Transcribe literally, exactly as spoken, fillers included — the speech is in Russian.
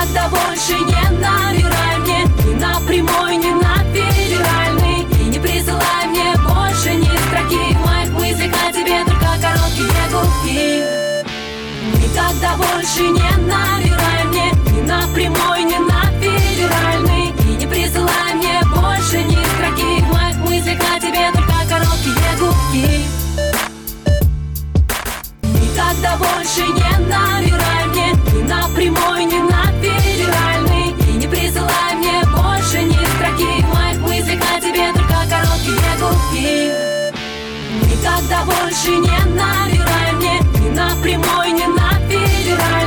Никогда больше не набирай мне ни на прямой, ни на федеральный. И не присылай мне больше ни строки в моих мыслях о тебе, только короткие гудки. Никогда больше не набирай мне ни на прямой, ни на федеральный. И не присылай мне больше ни строки в моих мыслях о тебе, только короткие гудки. Никогда больше не набирай мне ни на прямой, ни на федеральный. И не присылай мне больше ни строки в моих мыслях о тебе, только короткие гудки. Никогда больше не набирай мне ни на прямой, ни на федеральный.